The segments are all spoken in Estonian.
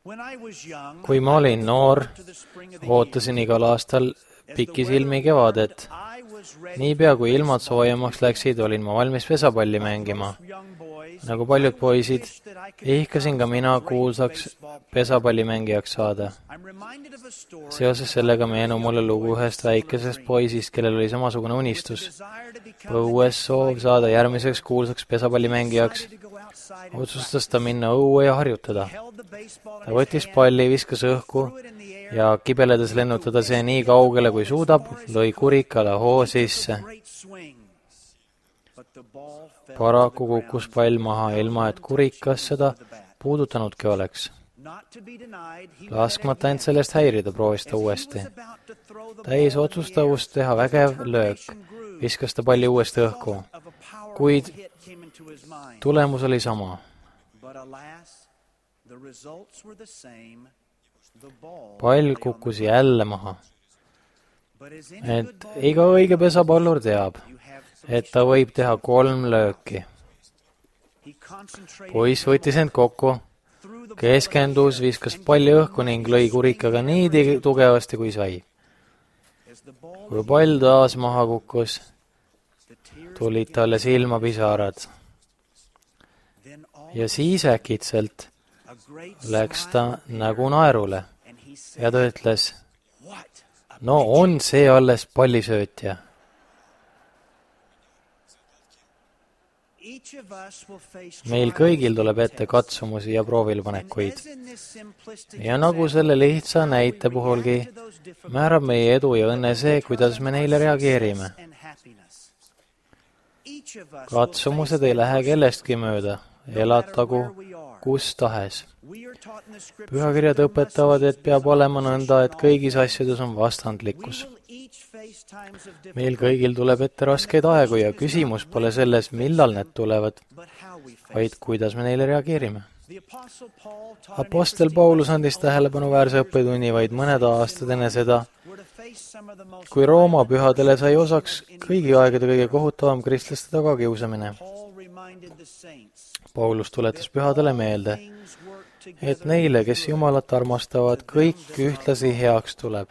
Kui ma olin noor, ootasin igal aastal pikisilmi kevadet. Niipea kui ilmad soojemaks läksid, olin ma valmis pesapalli mängima. Nagu paljud poisid, ihkasin ka mina kuulsaks pesapallimängijaks saada. Seoses sellega meenub mulle lugu ühest väikesest poisist, kellel oli samasugune unistus. Põues soov saada järgmiseks kuulsaks pesapallimängijaks. Otsustas ta minna õue ja harjutada. Ta võttis palli, viskas õhku ja kibeledes lennutada see nii kaugele kui suudab, lõi kurikale hoo sisse. Paraku kukkus pall maha, ilma et kurikas seda puudutanudki oleks. Laskmata end sellest häirida, proovis ta uuesti. Täis otsustavust teha vägev löök, viskas ta palli uuesti õhku. Kuid tulemus oli sama. Pall kukkus jälle maha. Et iga õige pesapallur teab, et ta võib teha 3 lööki. Poiss võttis end kokku, keskendus, viskas palli õhku ning lõi kurikaga nii tugevasti kui sai. Kui pall taas maha kukkus, tulid talle silmapisarad. Ja siis äkitselt läks ta nägu naerule ja ta ütles, no on see alles pallisöötja. Meil kõigil tuleb ette katsumusi ja proovilepanekuid. Ja nagu selle lihtsa näite puhulgi, määrab meie edu ja õnne see, kuidas me neile reageerime. Katsumused ei lähe kellestki mööda, elatagu kus tahes. Pühakirjad õpetavad, et peab olema nõnda, et kõigis asjades on vastandlikkus. Meil kõigil tuleb ette raskeid aegu ja küsimus pole selles, millal need tulevad, vaid kuidas me neile reageerime. Apostel Paulus andis tähelepanuväärse õppetunni vaid mõned aastad enne seda, kui Rooma pühadele sai osaks kõigi aegade kõige kohutavam kristlaste tagakiusamine. Paulus tuletas pühadele meelde, et neile, kes Jumalat armastavad, kõik ühtlasi heaks tuleb.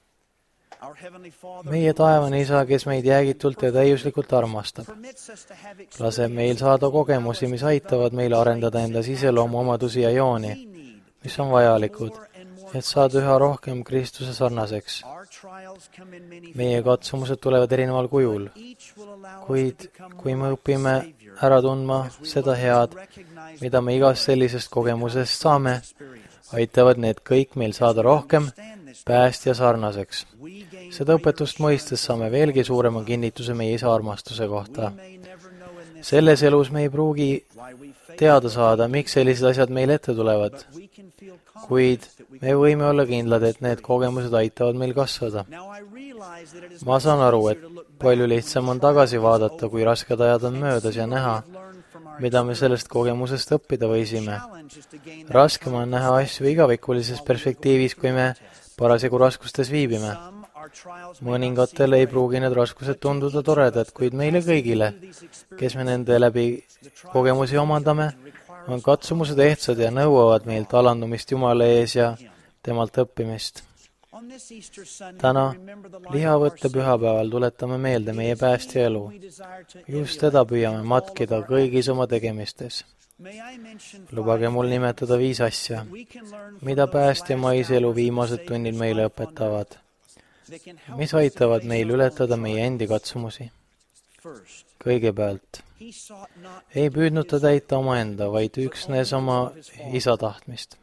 Meie taevane Isa, kes meid jäägitult ja täiuslikult armastab, laseb meil saada kogemusi, mis aitavad meil arendada enda siseloomu omadusi ja jooni, mis on vajalikud, et saada üha rohkem Kristuse sarnaseks. Meie katsumused tulevad erineval kujul, kuid kui me õpime ära tundma seda head, mida me igast sellisest kogemusest saame, aitavad need kõik meil saada rohkem päästja sarnaseks. Seda õpetust mõistes saame veelgi suurema kinnituse meie Isa armastuse kohta. Selles elus me ei pruugi teada saada, miks sellised asjad meil ette tulevad, kuid me võime olla kindlad, et need kogemused aitavad meil kasvada. Ma saan aru, et palju lihtsam on tagasi vaadata, kui rasked ajad on möödas ja näha, mida me sellest kogemusest õppida võisime. Raskem on näha asju igavikulises perspektiivis, kui me parasjagu raskustes viibime. Mõningatele ei pruugi need raskused tunduda toredad, kuid meile kõigile, kes me nende läbi kogemusi omandame, on katsumused ehtsad ja nõuavad meilt alandumist Jumala ees ja temalt õppimist. Täna, lihavõtte pühapäeval, tuletame meelde meie päästja elu. Just teda püüame matkida kõigis oma tegemistes. Lubage mul nimetada 5 asja, mida päästja maiselu viimased tunnid meile õpetavad, mis aitavad meil ületada meie endi katsumusi. Kõigepealt, ei püüdnud ta täita omaenda, vaid üksnes oma Isa tahtmist.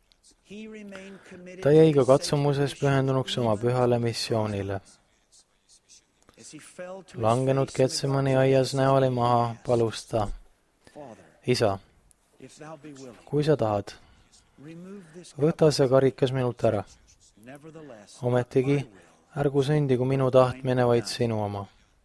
Ta jäi ka katsumuses pühendunuks oma pühale missioonile. Langenud Getsemani aias näoli maha palus ta, Isa, kui sa tahad, võta see karikas minult ära. Ometigi, ärgu sündigu minu tahtmine, vaid sinu oma.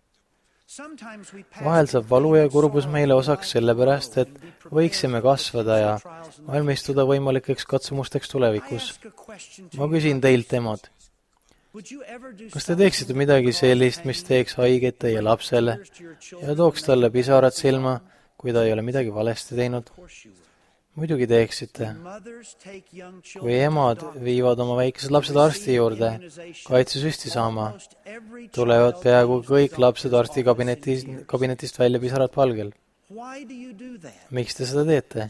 Vahel saab valu ja kurbus meile osaks sellepärast, et võiksime kasvada ja valmistuda võimalikeks katsumusteks tulevikus. Ma küsin teilt, emad, kas te teeksite midagi sellist, mis teeks haiget teie lapsele ja tooks talle pisarad silma, kui ta ei ole midagi valesti teinud? muidugi teeksite. Kui emad viivad oma väikesed lapsed arsti juurde kaitsesüsti saama, tulevad peaaegu kõik lapsed arstikabinetist välja pisarad palgel. Miks te seda teete?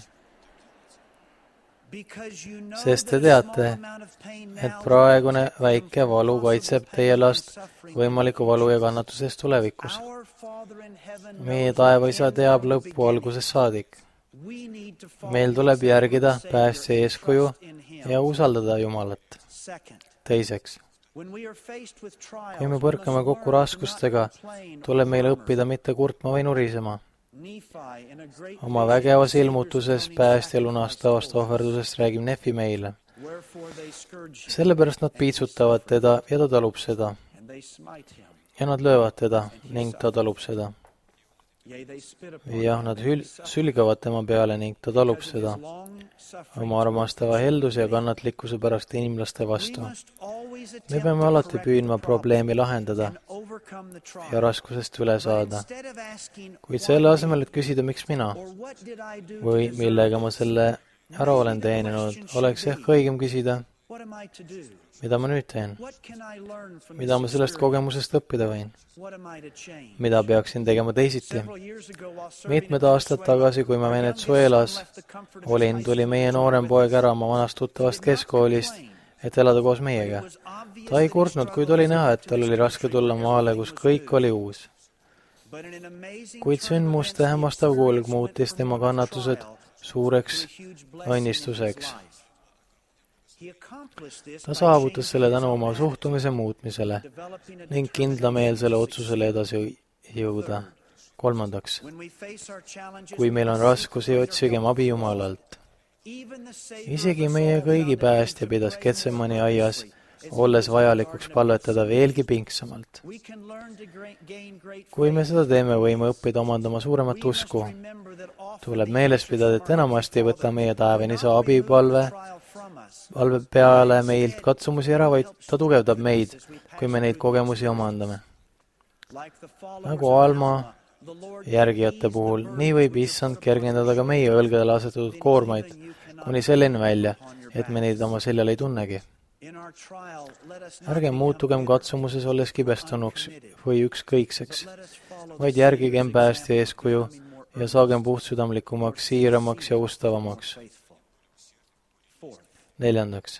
Sest te teate, et praegune väike valu kaitseb teie last võimaliku valu ja kannatuse eest tulevikus. Meie taevaisa teab lõppu algusest saadik. Meil tuleb järgida päästja eeskuju ja usaldada Jumalat. Teiseks, kui me põrkame kokku raskustega, tuleb meil õppida mitte kurtma või nurisema. Oma vägevas ilmutuses päästja lunastavast ohverdusest räägib Nefi meile. Sellepärast nad piitsutavad teda ja ta talub seda. Ja nad löövad teda ning ta talub seda. Jah, nad sülgavad tema peale ning ta talub seda oma armastava helduse ja kannatlikkuse pärast inimlaste vastu. Me peame alati püüdma probleemi lahendada ja raskusest üle saada. Kuid selle asemel, et küsida, miks mina või millega ma selle ära olen teeninud, oleks ehk õigem küsida, mida ma nüüd teen? Mida ma sellest kogemusest õppida võin? Mida peaksin tegema teisiti? Mitmed aastad tagasi, kui ma Venezuelas olin, tuli meie noorem poeg ära oma vanast tuttavast keskkoolist, et elada koos meiega. Ta ei kurtnud, kuid oli näha, et tal oli raske tulla maale, kus kõik oli uus. Kuid sündmuste hämmastav kulg muutis tema kannatused suureks õnnistuseks. Ta saavutas selle tänu oma suhtumise muutmisele ning kindlameelsele otsusele edasi jõuda. Kolmandaks, kui meil on raskusi, otsigem abi Jumalalt. Isegi meie kõigi päästja pidas Getsemani aias, olles vajalikuks palvetada veelgi pingsamalt. Kui me seda teeme, võime õppida omandama suuremat usku. Tuleb meeles pidada, et enamasti ei võta meie taevanisa abipalve peale meilt katsumusi ära, vaid ta tugevdab meid, kui me neid kogemusi omandame. Nagu Alma järgijate puhul, nii võib issand kergendada ka meie õlgadele asetatud koormaid, kuni selleni välja, et me neid oma seljal ei tunnegi. Ärgem muutugem katsumuses olles kibestunuks või ükskõikseks, vaid järgigem päästja eeskuju ja saagem puhtsüdamlikumaks, siiramaks ja ustavamaks. Neljandaks,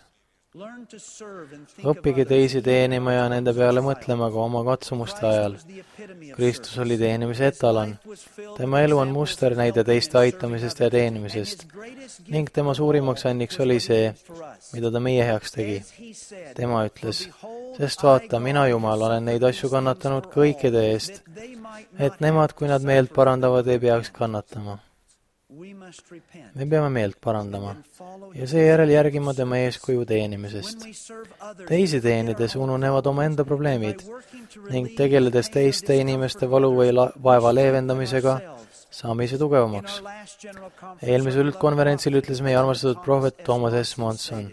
õppige teisi teenima ja nende peale mõtlema ka oma katsumuste ajal. Kristus oli teenimise etalan. Tema elu on musternäide teiste aitamisest ja teenimisest ning tema suurimaks anniks oli see, mida ta meie heaks tegi. Tema ütles, sest vaata, mina Jumal olen neid asju kannatanud kõikide eest, et nemad, kui nad meelt parandavad, ei peaks kannatama. Me peame meelt parandama ja seejärel järgima tema eeskuju teenimisest. Teisi teenides ununevad omaenda probleemid ning tegeledes teiste inimeste valu või vaeva leevendamisega, saame ise tugevamaks. Eelmisel üldkonverentsil ütles meie armastatud prohvet Thomas S. Monson.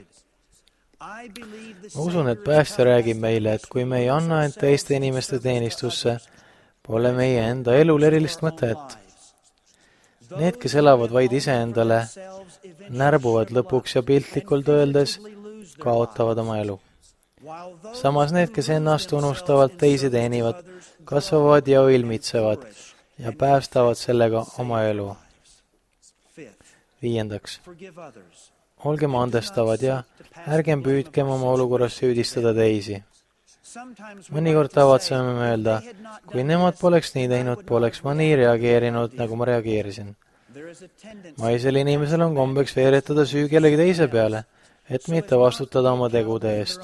Ma usun, et päästja räägib meile, et kui me ei anna end teiste inimeste teenistusse, pole meie enda elul erilist mõtet. Need, kes elavad vaid iseendale, närbuvad lõpuks ja piltlikult öeldes kaotavad oma elu. Samas need, kes ennast unustavalt teisi teenivad, kasvavad ja õilmitsevad ja päästavad sellega oma elu. Viiendaks, olgem andestavad ja ärgem püüdkem oma olukorras süüdistada teisi. Mõnikord tavatseme me öelda, kui nemad poleks nii teinud, poleks ma nii reageerinud, nagu ma reageerisin. Maisel inimesel on kombeks veeretada süü kellegi teise peale, et mitte vastutada oma tegude eest.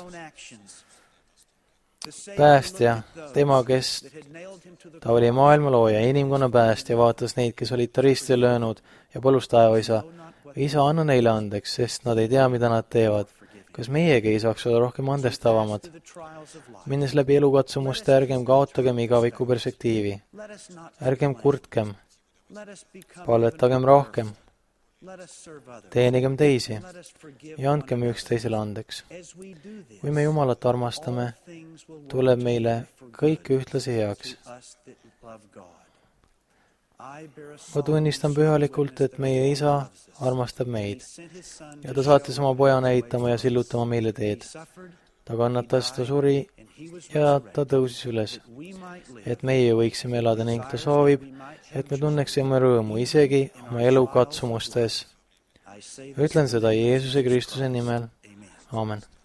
Päästja, tema, ta oli maailma looja, inimkonna päästja, vaatas neid, kes olid ta risti löönud ja palus taevaisa, isa, anna neile andeks, sest nad ei tea, mida nad teevad. Kas meiegi ei saaks olla rohkem andestavamad? Minnes läbi elukatsumuste, ärgem kaotagem igaviku perspektiivi. Ärgem kurtkem. Palvetagem rohkem. Teenigem teisi ja andkem üksteisele andeks. Kui me Jumalat armastame, tuleb meile kõik ühtlasi heaks. ma tunnistan pühalikult, et meie Isa armastab meid ja ta saatis oma poja näitama ja sillutama meile teed. Ta kannatas, ta suri ja ta tõusis üles, et meie võiksime elada ning ta soovib, et me tunneksime rõõmu isegi oma elu katsumustes. Ütlen seda Jeesuse Kristuse nimel. Aamen.